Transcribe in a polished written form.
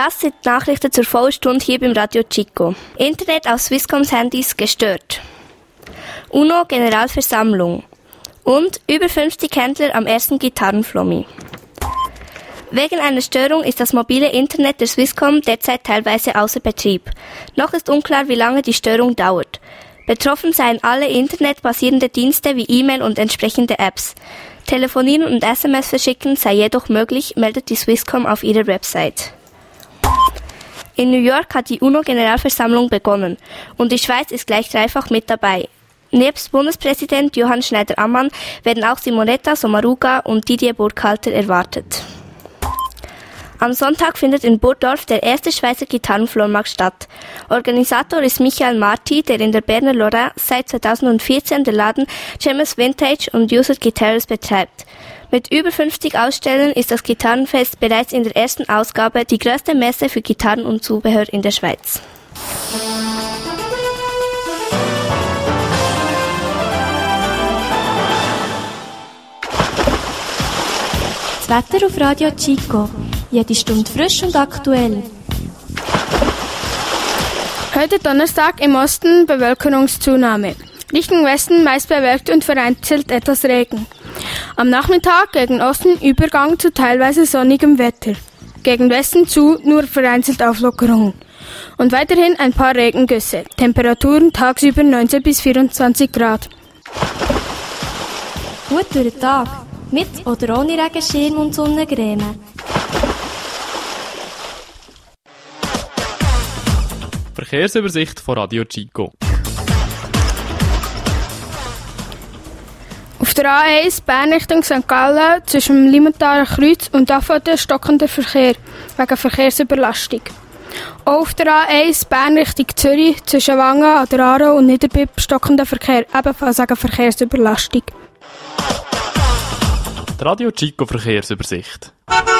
Das sind die Nachrichten zur Vollstunde hier beim Radio Chico. Internet auf Swisscoms Handys gestört. UNO-Generalversammlung. Und über 50 Händler am ersten Gitarrenflummi. Wegen einer Störung ist das mobile Internet der Swisscom derzeit teilweise außer Betrieb. Noch ist unklar, wie lange die Störung dauert. Betroffen seien alle internetbasierende Dienste wie E-Mail und entsprechende Apps. Telefonieren und SMS verschicken sei jedoch möglich, meldet die Swisscom auf ihrer Website. In New York hat die UNO-Generalversammlung begonnen und die Schweiz ist gleich dreifach mit dabei. Nebst Bundespräsident Johann Schneider-Ammann werden auch Simonetta Sommaruga und Didier Burkhalter erwartet. Am Sonntag findet in Burgdorf der erste Schweizer Gitarrenflohmarkt statt. Organisator ist Michael Marti, der in der Berner Lorraine seit 2014 den Laden James Vintage und Used Guitars betreibt. Mit über 50 Ausstellern ist das Gitarrenfest bereits in der ersten Ausgabe die größte Messe für Gitarren und Zubehör in der Schweiz. Das Wetter auf Radio Chico. Jede Stunde frisch und aktuell. Heute Donnerstag im Osten Bevölkerungszunahme. Richtung Westen meist bewölkt und vereinzelt etwas Regen. Am Nachmittag gegen Osten Übergang zu teilweise sonnigem Wetter. Gegen Westen zu nur vereinzelt Auflockerungen. Und weiterhin ein paar Regengüsse. Temperaturen tagsüber 19 bis 24 Grad. Gut durch den Tag. Mit oder ohne Regenschirm und Sonnencreme. Verkehrsübersicht von Radio Chico. Auf der A1 Bern Richtung St. Gallen zwischen dem Limataler Kreuz und Affolter stockender Verkehr wegen Verkehrsüberlastung. Auch auf der A1 Bern Richtung Zürich zwischen Wangen an der Aare und Niederbipp stockender Verkehr, ebenfalls wegen Verkehrsüberlastung. Die Radio Chico Verkehrsübersicht.